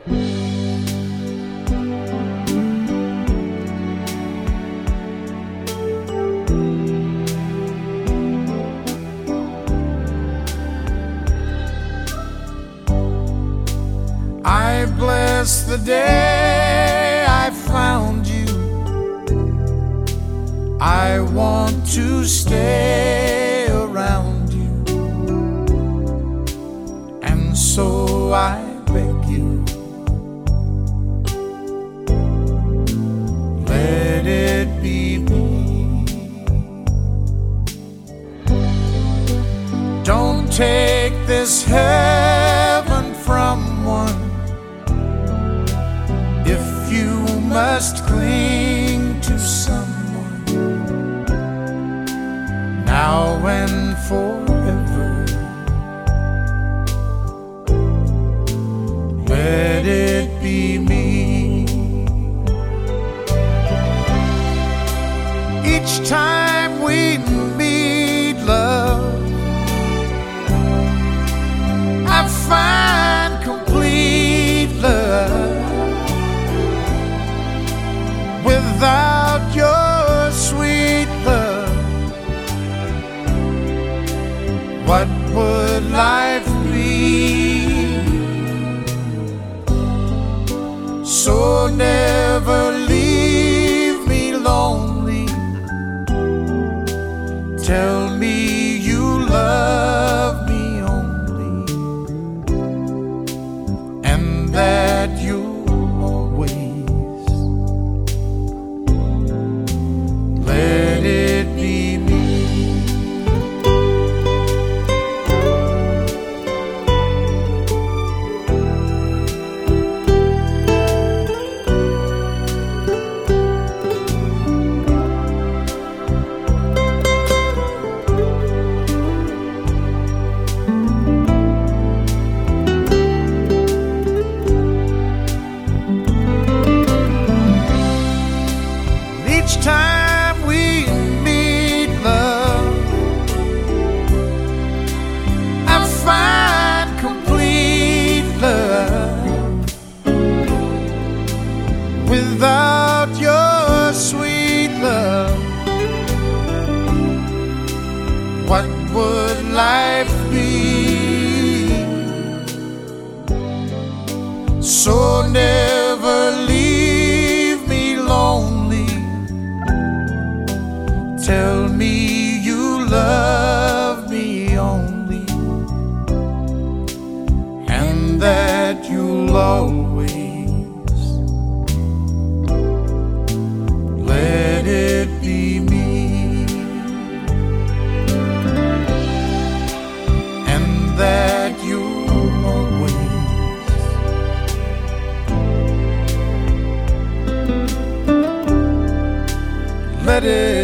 I bless the day I found you. I want to stay around you, and so I beg you, let it be me. Don't take this heaven from one if you must cling to someone now and forever. Let it be me. Each time we meet, love, I find complete love. Without your sweet love, what would life be? So never leave me lonely. Tell me you love me only, and that you'll always let it be me. Each time we meet, love, I find complete love. Without your sweet love, what would life be? So never leave me lonely. Tell me you love me only, and that you'll always let it be me, and that you'll always let it